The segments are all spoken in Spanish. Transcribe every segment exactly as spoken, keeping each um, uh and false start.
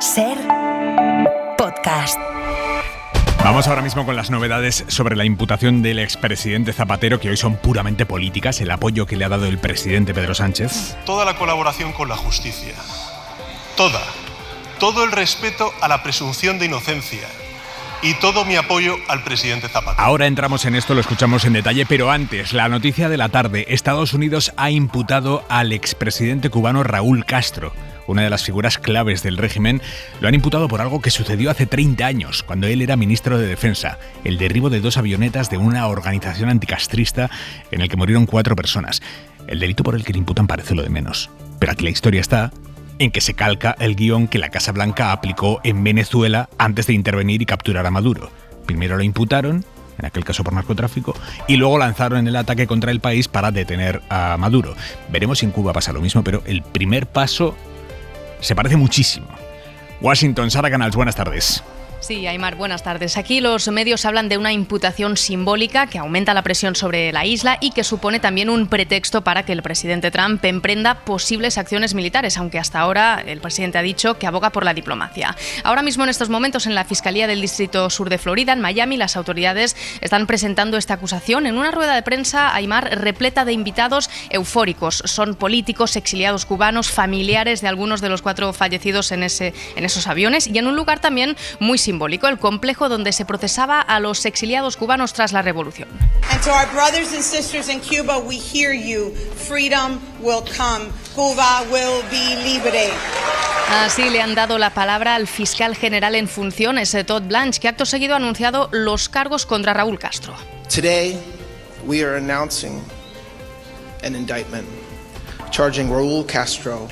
Ser podcast. Vamos ahora mismo con las novedades sobre la imputación del expresidente Zapatero, que hoy son puramente políticas, el apoyo que le ha dado el presidente Pedro Sánchez. Toda la colaboración con la justicia, toda, todo el respeto a la presunción de inocencia y todo mi apoyo al presidente Zapatero. Ahora entramos en esto, lo escuchamos en detalle, pero antes, la noticia de la tarde. Estados Unidos ha imputado al expresidente cubano Raúl Castro, una de las figuras claves del régimen. Lo han imputado por algo que sucedió hace treinta años, cuando él era ministro de Defensa, el derribo de dos avionetas de una organización anticastrista en el que murieron cuatro personas. El delito por el que le imputan parece lo de menos, pero aquí la historia está en que se calca el guión que la Casa Blanca aplicó en Venezuela antes de intervenir y capturar a Maduro. Primero lo imputaron, en aquel caso por narcotráfico, y luego lanzaron el ataque contra el país para detener a Maduro. Veremos si en Cuba pasa lo mismo, pero el primer paso se parece muchísimo. Washington, Sara Canals, buenas tardes. Sí, Aymar, buenas tardes. Aquí los medios hablan de una imputación simbólica que aumenta la presión sobre la isla y que supone también un pretexto para que el presidente Trump emprenda posibles acciones militares, aunque hasta ahora el presidente ha dicho que aboga por la diplomacia. Ahora mismo, en estos momentos, en la Fiscalía del Distrito Sur de Florida, en Miami, las autoridades están presentando esta acusación en una rueda de prensa, Aymar, repleta de invitados eufóricos. Son políticos, exiliados cubanos, familiares de algunos de los cuatro fallecidos en, ese, en esos aviones, y en un lugar también muy simbólico, el complejo donde se procesaba a los exiliados cubanos tras la revolución. And to our brothers and sisters in Cuba, we hear you. Freedom will come. Cuba will be libre. Así le han dado la palabra al fiscal general en funciones, Todd Blanche, que acto seguido ha anunciado los cargos contra Raúl Castro. Today, we are announcing an indictment charging Raúl Castro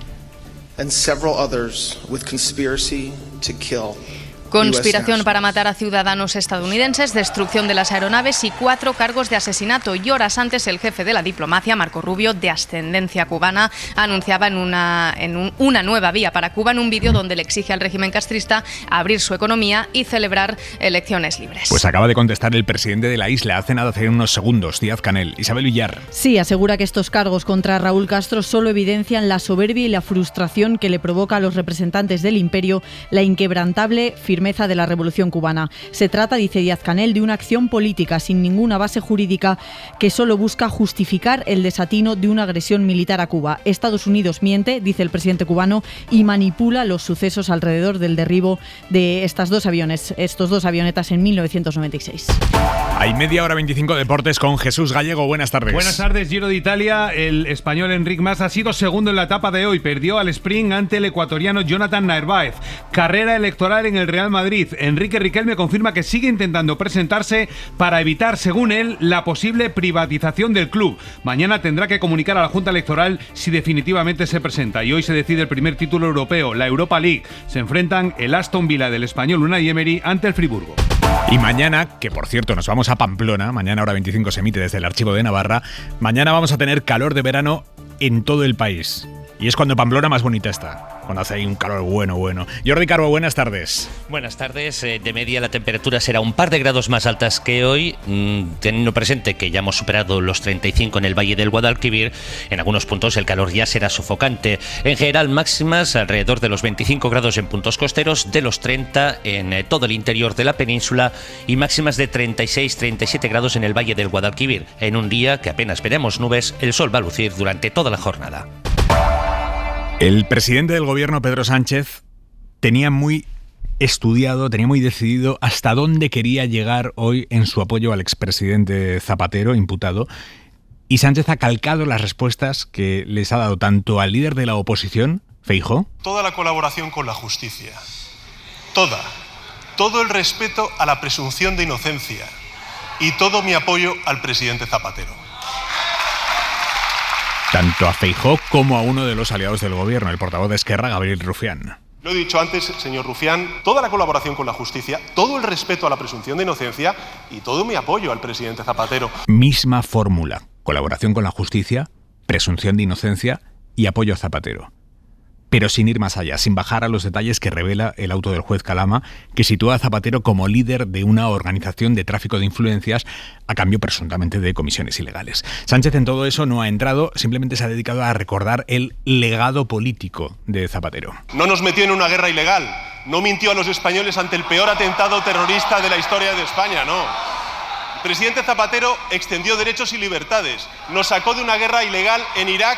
and several others with conspiracy to kill. Conspiración para matar a ciudadanos estadounidenses, destrucción de las aeronaves y cuatro cargos de asesinato. Y horas antes, el jefe de la diplomacia, Marco Rubio, de ascendencia cubana, anunciaba en una, en un, una nueva vía para Cuba en un vídeo donde le exige al régimen castrista abrir su economía y celebrar elecciones libres. Pues acaba de contestar el presidente de la isla hace nada, hace unos segundos, Díaz-Canel. Isabel Villar. Sí, asegura que estos cargos contra Raúl Castro solo evidencian la soberbia y la frustración que le provoca a los representantes del imperio la inquebrantable firmeza de la Revolución Cubana. Se trata, dice Díaz-Canel, de una acción política sin ninguna base jurídica que solo busca justificar el desatino de una agresión militar a Cuba. Estados Unidos miente, dice el presidente cubano, y manipula los sucesos alrededor del derribo de estas dos aviones, estos dos avionetas en mil novecientos noventa y seis. Hay media hora veinticinco deportes con Jesús Gallego. Buenas tardes. Buenas tardes. Giro de Italia. El español Enric Mas ha sido segundo en la etapa de hoy. Perdió al sprint ante el ecuatoriano Jonathan Narváez. Carrera electoral en el Real Madrid. Enrique Riquelme confirma que sigue intentando presentarse para evitar, según él, la posible privatización del club. Mañana tendrá que comunicar a la Junta Electoral si definitivamente se presenta. Y hoy se decide el primer título europeo, la Europa League. Se enfrentan el Aston Villa del español Unai Emery ante el Friburgo. Y mañana, que por cierto nos vamos a Pamplona, mañana hora veinticinco se emite desde el Archivo de Navarra, mañana vamos a tener calor de verano en todo el país. Y es cuando Pamplona más bonita está, cuando hace ahí un calor bueno, bueno. Jordi Carbo, buenas tardes. Buenas tardes. De media la temperatura será un par de grados más altas que hoy, teniendo presente que ya hemos superado los treinta y cinco en el Valle del Guadalquivir. En algunos puntos el calor ya será sofocante. En general, máximas alrededor de los veinticinco grados en puntos costeros, de los treinta en todo el interior de la península y máximas de treinta y seis a treinta y siete grados en el Valle del Guadalquivir. En un día que apenas veremos nubes, el sol va a lucir durante toda la jornada. El presidente del gobierno, Pedro Sánchez, tenía muy estudiado, tenía muy decidido hasta dónde quería llegar hoy en su apoyo al expresidente Zapatero, imputado, y Sánchez ha calcado las respuestas que les ha dado tanto al líder de la oposición, Feijóo. Toda la colaboración con la justicia, toda, todo el respeto a la presunción de inocencia y todo mi apoyo al presidente Zapatero. Tanto a Feijóo como a uno de los aliados del gobierno, el portavoz de Esquerra, Gabriel Rufián. Lo he dicho antes, señor Rufián, toda la colaboración con la justicia, todo el respeto a la presunción de inocencia y todo mi apoyo al presidente Zapatero. Misma fórmula, colaboración con la justicia, presunción de inocencia y apoyo a Zapatero. pero sin ir más allá, sin bajar a los detalles que revela el auto del juez Calama, que sitúa a Zapatero como líder de una organización de tráfico de influencias a cambio presuntamente de comisiones ilegales. Sánchez en todo eso no ha entrado, simplemente se ha dedicado a recordar el legado político de Zapatero. No nos metió en una guerra ilegal, no mintió a los españoles ante el peor atentado terrorista de la historia de España, no. El presidente Zapatero extendió derechos y libertades, nos sacó de una guerra ilegal en Irak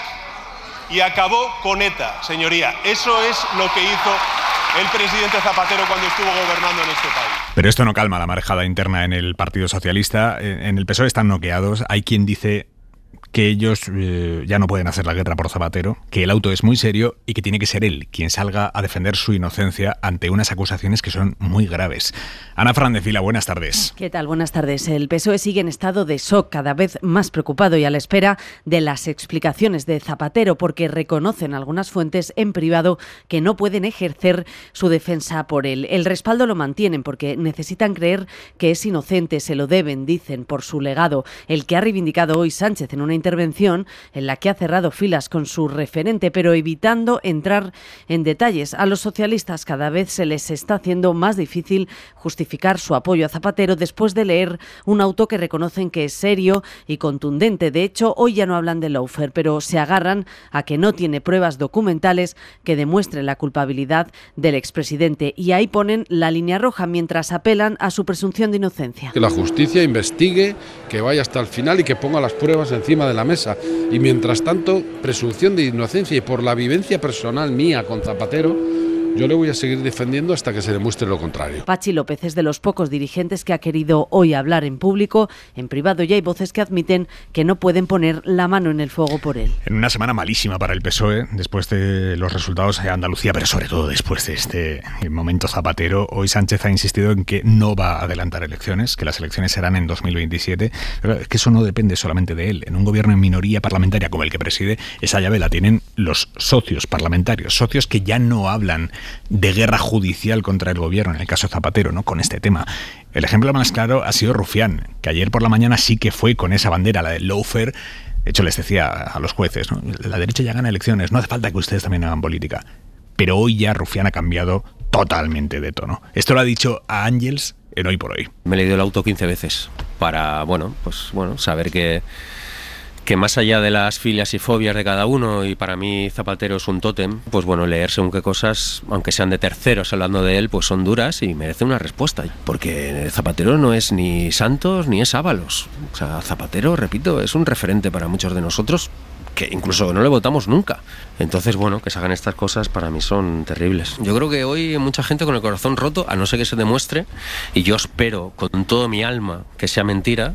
y acabó con ETA, señoría. Eso es lo que hizo el presidente Zapatero cuando estuvo gobernando en este país. Pero esto no calma la marejada interna en el Partido Socialista. En el P S O E están noqueados. Hay quien dice que ellos eh, ya no pueden hacer la guerra por Zapatero, que el auto es muy serio y que tiene que ser él quien salga a defender su inocencia ante unas acusaciones que son muy graves. Ana Fernández Vila, buenas tardes. ¿Qué tal? Buenas tardes. El P S O E sigue en estado de shock, cada vez más preocupado y a la espera de las explicaciones de Zapatero, porque reconocen algunas fuentes en privado que no pueden ejercer su defensa por él. El respaldo lo mantienen porque necesitan creer que es inocente, se lo deben, dicen, por su legado, el que ha reivindicado hoy Sánchez en una intervención en la que ha cerrado filas con su referente, pero evitando entrar en detalles. A los socialistas cada vez se les está haciendo más difícil justificar su apoyo a Zapatero después de leer un auto que reconocen que es serio y contundente. De hecho, hoy ya no hablan de lawfare, pero se agarran a que no tiene pruebas documentales que demuestren la culpabilidad del expresidente. Y ahí ponen la línea roja mientras apelan a su presunción de inocencia. Que la justicia investigue, que vaya hasta el final y que ponga las pruebas encima de la mesa. Y mientras tanto, presunción de inocencia, y por la vivencia personal mía con Zapatero, yo le voy a seguir defendiendo hasta que se demuestre lo contrario. Patxi López es de los pocos dirigentes que ha querido hoy hablar en público. En privado ya hay voces que admiten que no pueden poner la mano en el fuego por él. En una semana malísima para el P S O E, después de los resultados de Andalucía, pero sobre todo después de este momento Zapatero, hoy Sánchez ha insistido en que no va a adelantar elecciones, que las elecciones serán en dos mil veintisiete. Pero es que eso no depende solamente de él. En un gobierno en minoría parlamentaria como el que preside, esa llave la tienen los socios parlamentarios, socios que ya no hablan de guerra judicial contra el gobierno, en el caso Zapatero, ¿no?, con este tema. El ejemplo más claro ha sido Rufián, que ayer por la mañana sí que fue con esa bandera, la del lawfare. De hecho, les decía a los jueces, ¿no?, la derecha ya gana elecciones, no hace falta que ustedes también hagan política. Pero hoy ya Rufián ha cambiado totalmente de tono. Esto lo ha dicho a Ángels en Hoy por Hoy. Me he leído el auto quince veces para, bueno, pues bueno, saber que que más allá de las filias y fobias de cada uno, y para mí Zapatero es un tótem, pues bueno, leer según qué cosas, aunque sean de terceros hablando de él, pues son duras y merece una respuesta. Porque Zapatero no es ni Santos ni es Ábalos. O sea, Zapatero, repito, es un referente para muchos de nosotros, que incluso no le votamos nunca. Entonces, bueno, que se hagan estas cosas para mí son terribles. Yo creo que hoy hay mucha gente con el corazón roto, a no ser que se demuestre, y yo espero con todo mi alma que sea mentira,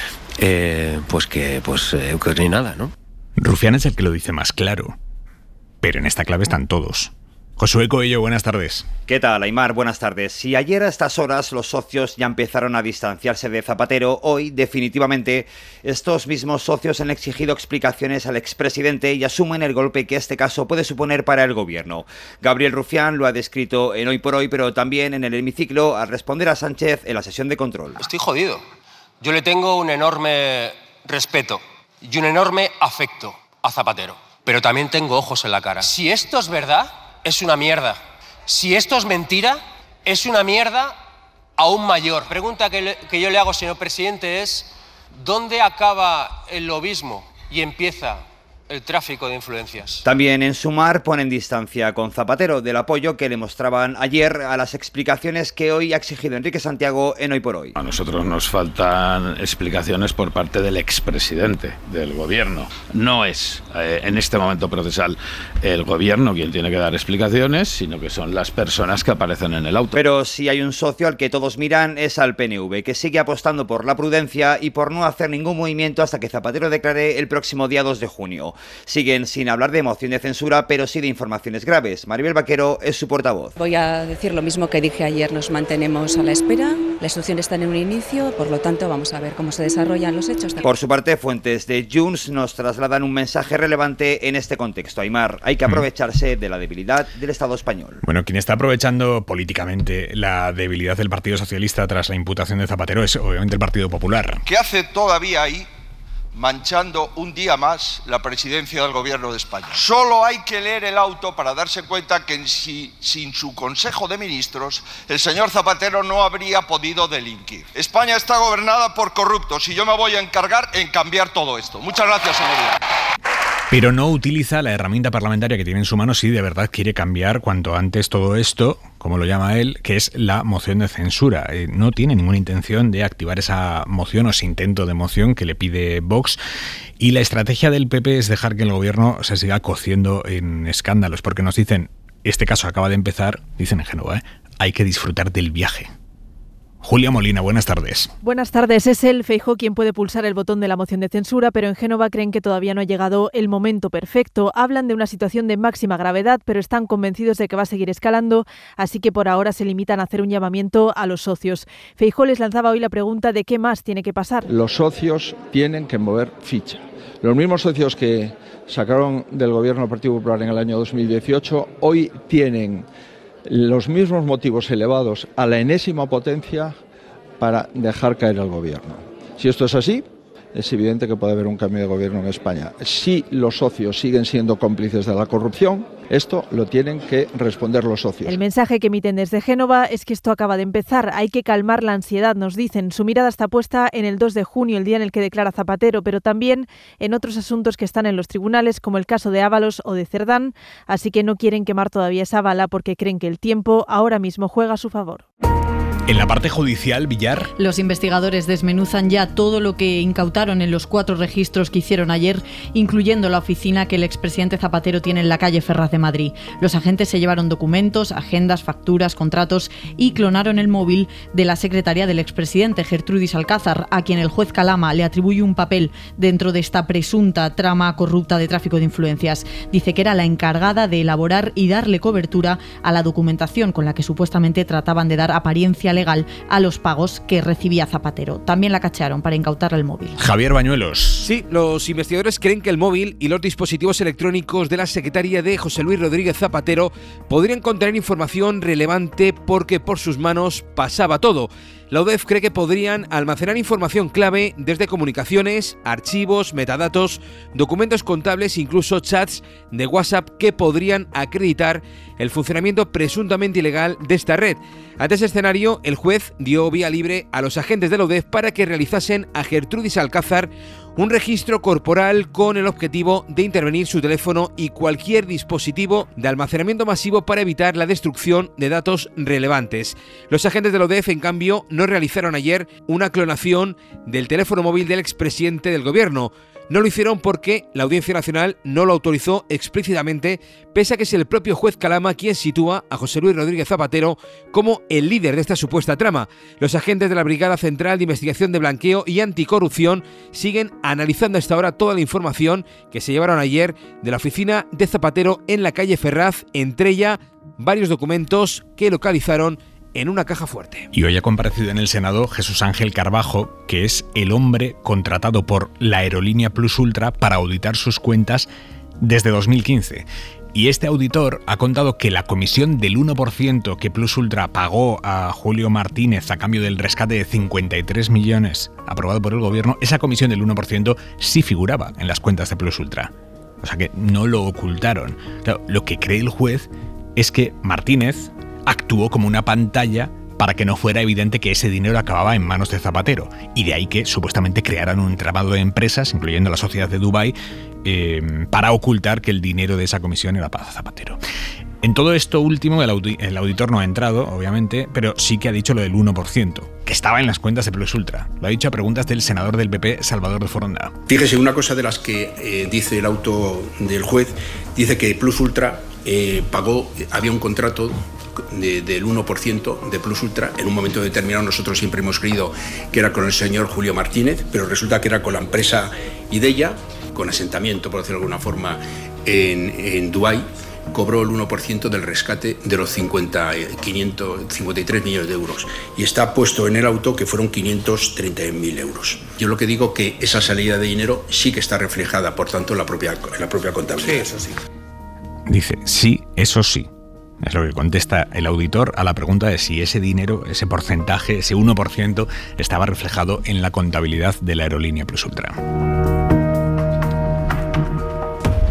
eh, pues que pues eh, que ni nada, ¿no? Rufián es el que lo dice más claro, pero en esta clave están todos. Josué Coello, buenas tardes. ¿Qué tal, Aimar? Buenas tardes. Si ayer a estas horas los socios ya empezaron a distanciarse de Zapatero, hoy definitivamente estos mismos socios han exigido explicaciones al expresidente y asumen el golpe que este caso puede suponer para el gobierno. Gabriel Rufián lo ha descrito en Hoy por Hoy, pero también en el hemiciclo al responder a Sánchez en la sesión de control. Estoy jodido. Yo le tengo un enorme respeto y un enorme afecto a Zapatero, pero también tengo ojos en la cara. Si esto es verdad, es una mierda. Si esto es mentira, es una mierda aún mayor. Pregunta que, le, que yo le hago, señor presidente, es ¿dónde acaba el lobismo y empieza el tráfico de influencias? También en Sumar ponen distancia con Zapatero del apoyo que le mostraban ayer a las explicaciones que hoy ha exigido Enrique Santiago en Hoy por Hoy. A nosotros nos faltan explicaciones por parte del expresidente del gobierno. No es eh, en este momento procesal el gobierno quien tiene que dar explicaciones, sino que son las personas que aparecen en el auto. Pero si hay un socio al que todos miran es al P N V, que sigue apostando por la prudencia y por no hacer ningún movimiento hasta que Zapatero declare el próximo día dos de junio. Siguen sin hablar de moción de censura, pero sí de informaciones graves. Maribel Vaquero es su portavoz. Voy a decir lo mismo que dije ayer, nos mantenemos a la espera. La instrucción está en un inicio, por lo tanto vamos a ver cómo se desarrollan los hechos. Por su parte, fuentes de Junts nos trasladan un mensaje relevante en este contexto. Aimar, hay que aprovecharse de la debilidad del Estado español. Bueno, quien está aprovechando políticamente la debilidad del Partido Socialista tras la imputación de Zapatero es obviamente el Partido Popular. ¿Qué hace todavía ahí manchando un día más la presidencia del Gobierno de España. Solo hay que leer el auto para darse cuenta que si, sin su Consejo de Ministros el señor Zapatero no habría podido delinquir. España está gobernada por corruptos y yo me voy a encargar en cambiar todo esto. Muchas gracias, señoría. Pero no utiliza la herramienta parlamentaria que tiene en su mano si de verdad quiere cambiar cuanto antes todo esto, como lo llama él, que es la moción de censura. Eh, no tiene ninguna intención de activar esa moción o ese intento de moción que le pide Vox. Y la estrategia del P P es dejar que el gobierno se siga cociendo en escándalos, porque nos dicen, este caso acaba de empezar, dicen en Génova, ¿eh? Hay que disfrutar del viaje. Julia Molina, buenas tardes. Buenas tardes. Es el Feijóo quien puede pulsar el botón de la moción de censura, pero en Génova creen que todavía no ha llegado el momento perfecto. Hablan de una situación de máxima gravedad, pero están convencidos de que va a seguir escalando, así que por ahora se limitan a hacer un llamamiento a los socios. Feijóo les lanzaba hoy la pregunta de qué más tiene que pasar. Los socios tienen que mover ficha. Los mismos socios que sacaron del gobierno del Partido Popular en el año dos mil dieciocho, hoy tienen los mismos motivos elevados a la enésima potencia para dejar caer al gobierno. Si esto es así, es evidente que puede haber un cambio de gobierno en España. Si los socios siguen siendo cómplices de la corrupción, esto lo tienen que responder los socios. El mensaje que emiten desde Génova es que esto acaba de empezar. Hay que calmar la ansiedad, nos dicen. Su mirada está puesta en el dos de junio, el día en el que declara Zapatero, pero también en otros asuntos que están en los tribunales, como el caso de Ábalos o de Cerdán. Así que no quieren quemar todavía esa bala porque creen que el tiempo ahora mismo juega a su favor. En la parte judicial, Villar. Los investigadores desmenuzan ya todo lo que incautaron en los cuatro registros que hicieron ayer, incluyendo la oficina que el expresidente Zapatero tiene en la calle Ferraz de Madrid. Los agentes se llevaron documentos, agendas, facturas, contratos y clonaron el móvil de la secretaria del expresidente, Gertrudis Alcázar, a quien el juez Calama le atribuye un papel dentro de esta presunta trama corrupta de tráfico de influencias. Dice que era la encargada de elaborar y darle cobertura a la documentación con la que supuestamente trataban de dar apariencia legal a los pagos que recibía Zapatero. También la cachearon para incautarle el móvil. Javier Bañuelos. Sí, los investigadores creen que el móvil y los dispositivos electrónicos de la secretaria de José Luis Rodríguez Zapatero podrían contener información relevante porque por sus manos pasaba todo. La U D E F cree que podrían almacenar información clave desde comunicaciones, archivos, metadatos, documentos contables e incluso chats de WhatsApp que podrían acreditar el funcionamiento presuntamente ilegal de esta red. Ante ese escenario, el juez dio vía libre a los agentes de la U D E F para que realizasen a Gertrudis Alcázar un registro corporal con el objetivo de intervenir su teléfono y cualquier dispositivo de almacenamiento masivo para evitar la destrucción de datos relevantes. Los agentes de la U D E F, en cambio, no realizaron ayer una clonación del teléfono móvil del expresidente del gobierno. No lo hicieron porque la Audiencia Nacional no lo autorizó explícitamente, pese a que es el propio juez Calama quien sitúa a José Luis Rodríguez Zapatero como el líder de esta supuesta trama. Los agentes de la Brigada Central de Investigación de Blanqueo y Anticorrupción siguen analizando hasta ahora toda la información que se llevaron ayer de la oficina de Zapatero en la calle Ferraz, entre ella varios documentos que localizaron en una caja fuerte. Y hoy ha comparecido en el Senado Jesús Ángel Carbajo, que es el hombre contratado por la aerolínea Plus Ultra para auditar sus cuentas desde dos mil quince. Y este auditor ha contado que la comisión del uno por ciento que Plus Ultra pagó a Julio Martínez a cambio del rescate de cincuenta y tres millones aprobado por el gobierno, esa comisión del uno por ciento sí figuraba en las cuentas de Plus Ultra. O sea que no lo ocultaron. Claro, lo que cree el juez es que Martínez actuó como una pantalla para que no fuera evidente que ese dinero acababa en manos de Zapatero. Y de ahí que supuestamente crearan un entramado de empresas, incluyendo la sociedad de Dubái, eh, para ocultar que el dinero de esa comisión era para Zapatero. En todo esto último, el, audi- el auditor no ha entrado, obviamente, pero sí que ha dicho lo del uno por ciento, que estaba en las cuentas de Plus Ultra. Lo ha dicho a preguntas del senador del P P, Salvador de Foronda. Fíjese, una cosa de las que eh, dice el auto del juez, dice que Plus Ultra eh, pagó, había un contrato De, del uno por ciento de Plus Ultra. En un momento determinado nosotros siempre hemos creído que era con el señor Julio Martínez, pero resulta que era con la empresa Ideya, con asentamiento, por decirlo de alguna forma, en, en Dubái. Cobró el uno por ciento del rescate de los cincuenta, quinientos cincuenta y tres millones de euros. Y está puesto en el auto que fueron quinientos treinta mil euros. Yo lo que digo que esa salida de dinero sí que está reflejada, por tanto, en la propia, en la propia contabilidad. Sí, eso sí. Dice, sí, eso sí. Es lo que contesta el auditor a la pregunta de si ese dinero, ese porcentaje, ese uno por ciento, estaba reflejado en la contabilidad de la aerolínea Plus Ultra.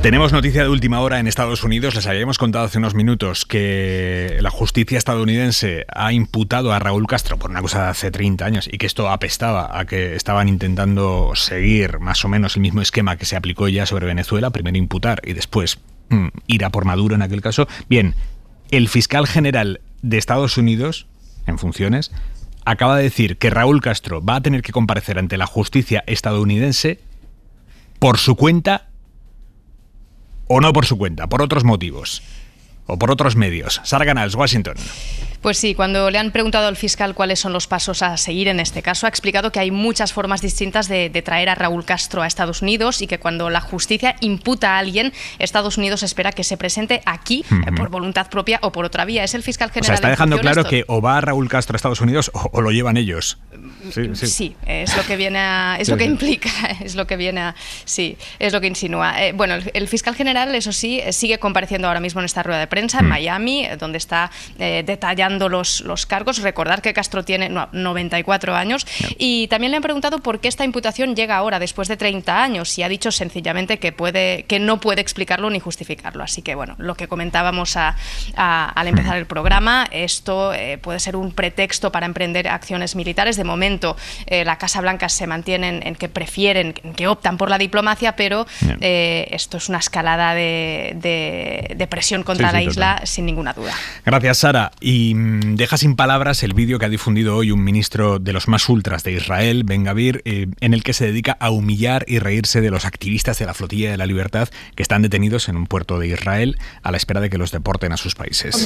Tenemos noticia de última hora en Estados Unidos. Les habíamos contado hace unos minutos que la justicia estadounidense ha imputado a Raúl Castro por una cosa de hace treinta años y que esto apestaba a que estaban intentando seguir más o menos el mismo esquema que se aplicó ya sobre Venezuela, primero imputar y después mmm, ir a por Maduro en aquel caso. Bien, el fiscal general de Estados Unidos, en funciones, acaba de decir que Raúl Castro va a tener que comparecer ante la justicia estadounidense por su cuenta o no por su cuenta, por otros motivos o por otros medios. Sara Canals, Washington. Pues sí, cuando le han preguntado al fiscal cuáles son los pasos a seguir en este caso, ha explicado que hay muchas formas distintas de, de traer a Raúl Castro a Estados Unidos y que cuando la justicia imputa a alguien, Estados Unidos espera que se presente aquí uh-huh. eh, por voluntad propia o por otra vía. Es el fiscal general. O sea, está dejando claro que o va Raúl Castro a Estados Unidos o, o lo llevan ellos. Sí, sí. sí, es lo que viene a, es sí, lo que sí. implica, es lo que viene a, sí, es lo que insinúa. Eh, bueno, el, el fiscal general, eso sí, sigue compareciendo ahora mismo en esta rueda de prensa en mm. Miami, donde está eh, detallando los, los cargos. Recordar que Castro tiene no, noventa y cuatro años no. y también le han preguntado por qué esta imputación llega ahora, después de treinta años, y ha dicho sencillamente que puede, que no puede explicarlo ni justificarlo. Así que bueno, lo que comentábamos a, a, al empezar el programa, esto eh, puede ser un pretexto para emprender acciones militares. De momento Eh, la Casa Blanca se mantiene en, en que prefieren, en que optan por la diplomacia, pero eh, esto es una escalada de, de, de presión contra sí, sí, la isla, total. Sin ninguna duda. Gracias, Sara. Y mmm, deja sin palabras el vídeo que ha difundido hoy un ministro de los más ultras de Israel, Ben Gvir, eh, en el que se dedica a humillar y reírse de los activistas de la Flotilla de la Libertad que están detenidos en un puerto de Israel a la espera de que los deporten a sus países.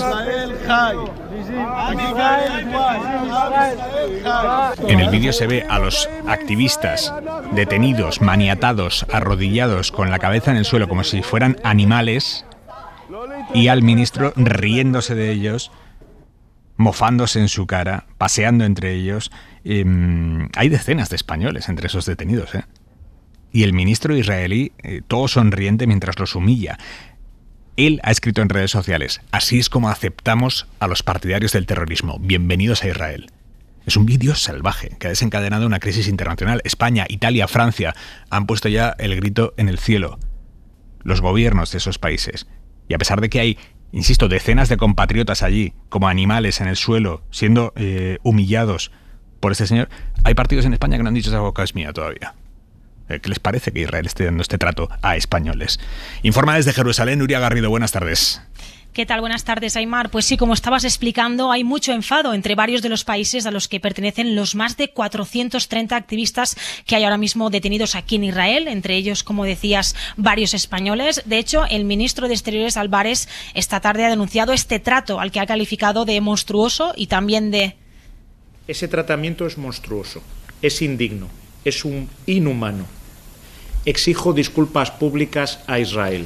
En el vídeo se ve a los activistas detenidos, maniatados, arrodillados, con la cabeza en el suelo, como si fueran animales, y al ministro riéndose de ellos, mofándose en su cara, paseando entre ellos. Eh, hay decenas de españoles entre esos detenidos, ¿eh? Y el ministro israelí, eh, todo sonriente mientras los humilla. Él ha escrito en redes sociales: así es como aceptamos a los partidarios del terrorismo. Bienvenidos a Israel. Es un vídeo salvaje que ha desencadenado una crisis internacional. España, Italia, Francia han puesto ya el grito en el cielo. Los gobiernos de esos países. Y a pesar de que hay, insisto, decenas de compatriotas allí, como animales en el suelo, siendo eh, humillados por este señor, hay partidos en España que no han dicho esa boca es mía todavía. ¿Qué les parece que Israel esté dando este trato a españoles? Informa desde Jerusalén, Nuria Garrido. Buenas tardes. ¿Qué tal? Buenas tardes, Aimar. Pues sí, como estabas explicando, hay mucho enfado entre varios de los países a los que pertenecen los más de cuatrocientos treinta activistas que hay ahora mismo detenidos aquí en Israel, entre ellos, como decías, varios españoles. De hecho, el ministro de Exteriores, Álvarez, esta tarde ha denunciado este trato al que ha calificado de monstruoso y también de... Ese tratamiento es monstruoso, es indigno, es un inhumano. Exijo disculpas públicas a Israel.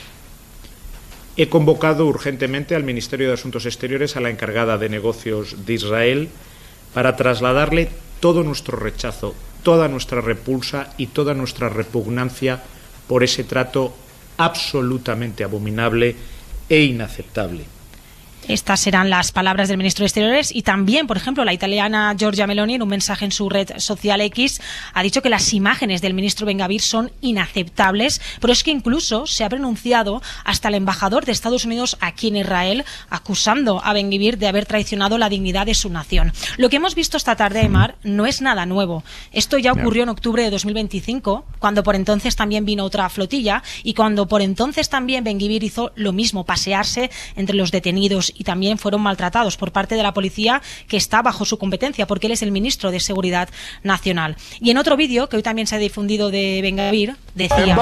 He convocado urgentemente al Ministerio de Asuntos Exteriores, a la encargada de negocios de Israel, para trasladarle todo nuestro rechazo, toda nuestra repulsa y toda nuestra repugnancia por ese trato absolutamente abominable e inaceptable. Estas serán las palabras del ministro de Exteriores. Y también, por ejemplo, la italiana Giorgia Meloni, en un mensaje en su red social X, ha dicho que las imágenes del ministro Ben Gvir son inaceptables, pero es que incluso se ha pronunciado hasta el embajador de Estados Unidos aquí en Israel, acusando a Ben Gvir de haber traicionado la dignidad de su nación. Lo que hemos visto esta tarde, Aimar, no es nada nuevo. Esto ya ocurrió en octubre de dos mil veinticinco, cuando por entonces también vino otra flotilla, y cuando por entonces también Ben Gvir hizo lo mismo, pasearse entre los detenidos, y también fueron maltratados por parte de la policía, que está bajo su competencia porque él es el ministro de Seguridad Nacional. Y en otro vídeo que hoy también se ha difundido de Ben Gvir, decía: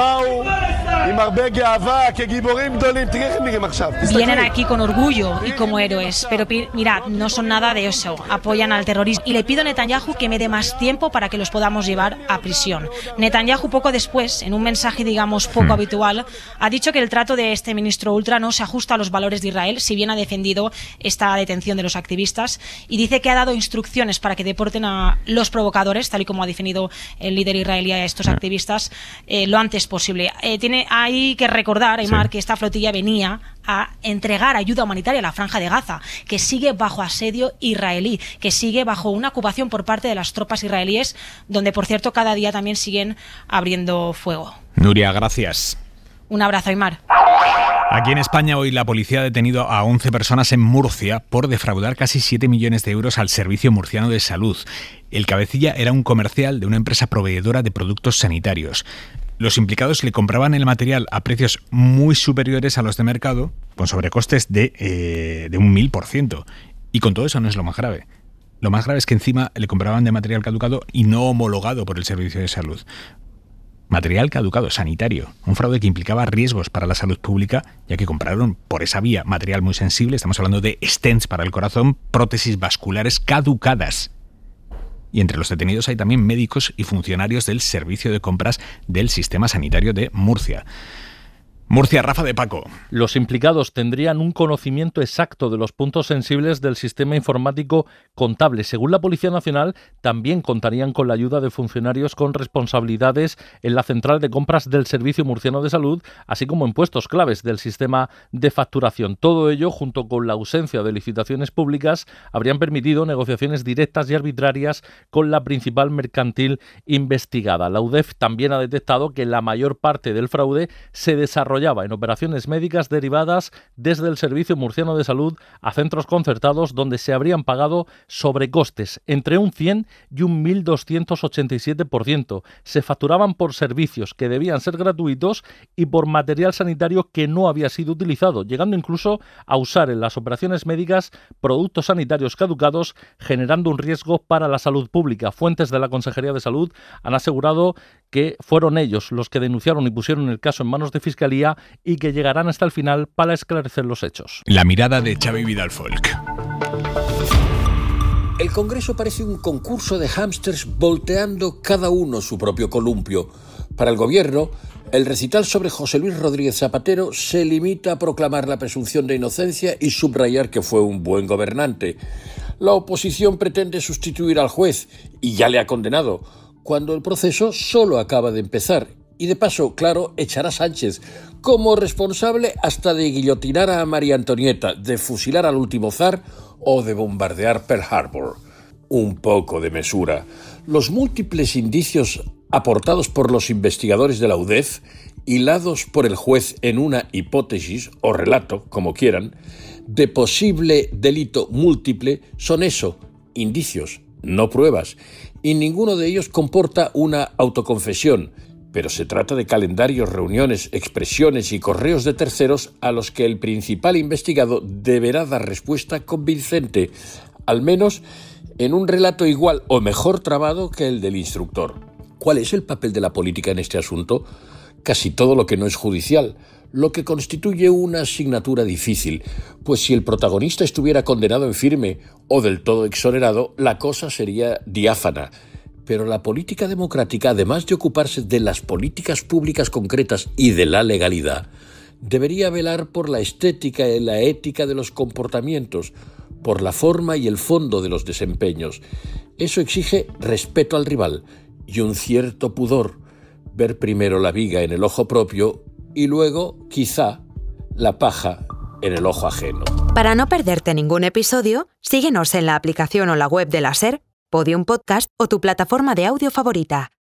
vienen aquí con orgullo y como héroes, pero mirad, no son nada de eso, apoyan al terrorismo, y le pido a Netanyahu que me dé más tiempo para que los podamos llevar a prisión. Netanyahu, poco después, en un mensaje digamos poco hmm. habitual, ha dicho que el trato de este ministro ultra no se ajusta a los valores de Israel, si bien ha defendido esta detención de los activistas, y dice que ha dado instrucciones para que deporten a los provocadores, tal y como ha definido el líder israelí a estos activistas, eh, lo antes posible. Eh, tiene, hay que recordar, Aimar, sí. que esta flotilla venía a entregar ayuda humanitaria a la Franja de Gaza, que sigue bajo asedio israelí, que sigue bajo una ocupación por parte de las tropas israelíes, donde, por cierto, cada día también siguen abriendo fuego. Nuria, gracias. Un abrazo, Aymar. Aquí en España hoy la policía ha detenido a once personas en Murcia por defraudar casi siete millones de euros al Servicio Murciano de Salud. El cabecilla era un comercial de una empresa proveedora de productos sanitarios. Los implicados le compraban el material a precios muy superiores a los de mercado, con sobrecostes de, eh, de un mil por ciento. Y con todo eso no es lo más grave. Lo más grave es que encima le compraban de material caducado y no homologado por el Servicio de Salud. Material caducado, sanitario. Un fraude que implicaba riesgos para la salud pública, ya que compraron por esa vía material muy sensible. Estamos hablando de stents para el corazón, prótesis vasculares caducadas. Y entre los detenidos hay también médicos y funcionarios del Servicio de Compras del Sistema Sanitario de Murcia. Murcia, Rafa de Paco. Los implicados tendrían un conocimiento exacto de los puntos sensibles del sistema informático contable. Según la Policía Nacional, también contarían con la ayuda de funcionarios con responsabilidades en la central de compras del Servicio Murciano de Salud, así como en puestos claves del sistema de facturación. Todo ello, junto con la ausencia de licitaciones públicas, habrían permitido negociaciones directas y arbitrarias con la principal mercantil investigada. La U D E F también ha detectado que la mayor parte del fraude se desarrolla en operaciones médicas derivadas desde el Servicio Murciano de Salud a centros concertados donde se habrían pagado sobrecostes entre un cien y un mil doscientos ochenta y siete por ciento. Se facturaban por servicios que debían ser gratuitos y por material sanitario que no había sido utilizado, llegando incluso a usar en las operaciones médicas productos sanitarios caducados, generando un riesgo para la salud pública. Fuentes de la Consejería de Salud han asegurado que fueron ellos los que denunciaron y pusieron el caso en manos de Fiscalía y que llegarán hasta el final para esclarecer los hechos. La mirada de Xavi Vidal Folk. El Congreso parece un concurso de hámsters volteando cada uno su propio columpio. Para el Gobierno, el recital sobre José Luis Rodríguez Zapatero se limita a proclamar la presunción de inocencia y subrayar que fue un buen gobernante. La oposición pretende sustituir al juez y ya le ha condenado, cuando el proceso solo acaba de empezar. Y de paso, claro, echar a Sánchez como responsable hasta de guillotinar a María Antonieta, de fusilar al último zar o de bombardear Pearl Harbor. Un poco de mesura. Los múltiples indicios aportados por los investigadores de la U D E F, hilados por el juez en una hipótesis o relato, como quieran, de posible delito múltiple, son eso, indicios, no pruebas, y ninguno de ellos comporta una autoconfesión. Pero se trata de calendarios, reuniones, expresiones y correos de terceros a los que el principal investigado deberá dar respuesta convincente, al menos en un relato igual o mejor trabado que el del instructor. ¿Cuál es el papel de la política en este asunto? Casi todo lo que no es judicial, lo que constituye una asignatura difícil, pues si el protagonista estuviera condenado en firme o del todo exonerado, la cosa sería diáfana. Pero la política democrática, además de ocuparse de las políticas públicas concretas y de la legalidad, debería velar por la estética y la ética de los comportamientos, por la forma y el fondo de los desempeños. Eso exige respeto al rival y un cierto pudor, ver primero la viga en el ojo propio y luego, quizá, la paja en el ojo ajeno. Para no perderte ningún episodio, síguenos en la aplicación o la web de la SER, Podium Podcast o tu plataforma de audio favorita.